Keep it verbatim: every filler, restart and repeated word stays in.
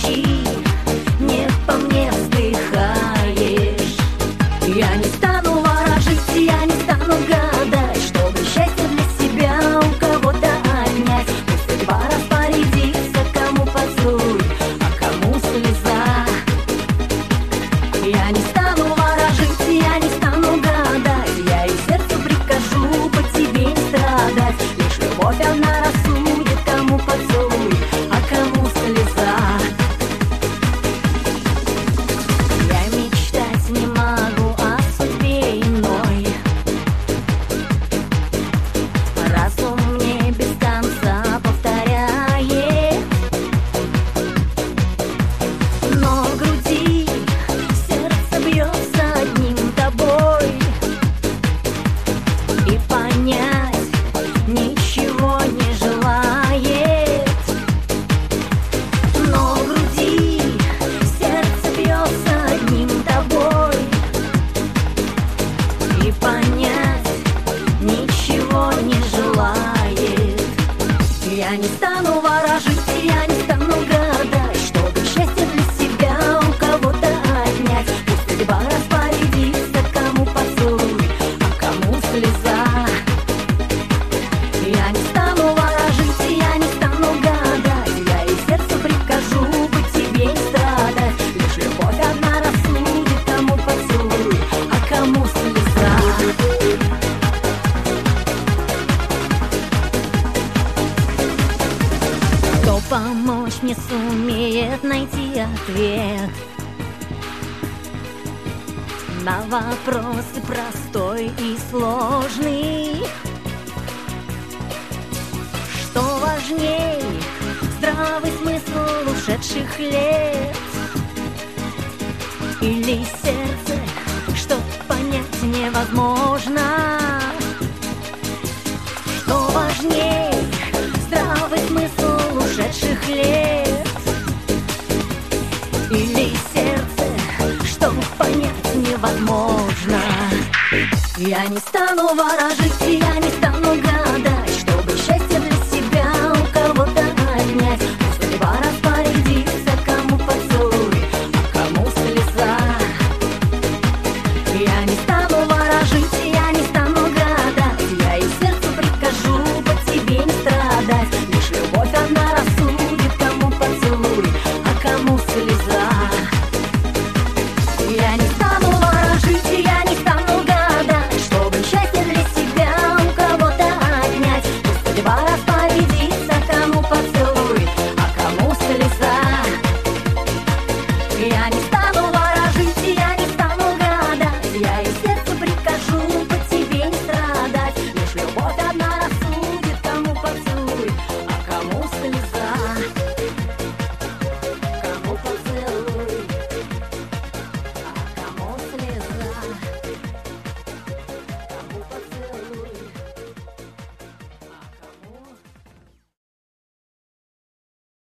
молчи, не по мне вздыхаешь. Я не стану ворожить, я не стану гадать, чтобы счастье для себя у кого-то отнять. Пусть судьба распорядится, кому поцелуй, а кому слеза. Я не стану ворожить, я не стану гадать, я и сердцу прикажу по тебе не страдать. Лишь любовь одна рассудит, кому поцелуй, а кому слеза. Я мечтать не могу о судьбе иной, разум мне без конца повторяет, но в груди сердце бьется одним тобой, и понять ничего не желает. Но в груди сердце бьется одним тобой, и понять ничего не желает. Я не стану ворожить, я не стану гадать, чтобы счастье для себя у кого-то отнять. Пусть судьба распорядится, кому поцелуй, а кому слеза. Я не стану ворожить, я не стану гадать, я и сердцу прикажу по тебе не страдать. Лишь любовь одна рассудит, кому поцелуй, а кому слеза. Кто помочь мне сумеет найти ответ на вопросы простой и сложный? Что важней, здравый смысл ушедших лет или сердце, что понять невозможно? Что важней, здравый смысл ушедших лет или сердце, что понять невозможно? Я не стану ворожить, я не стану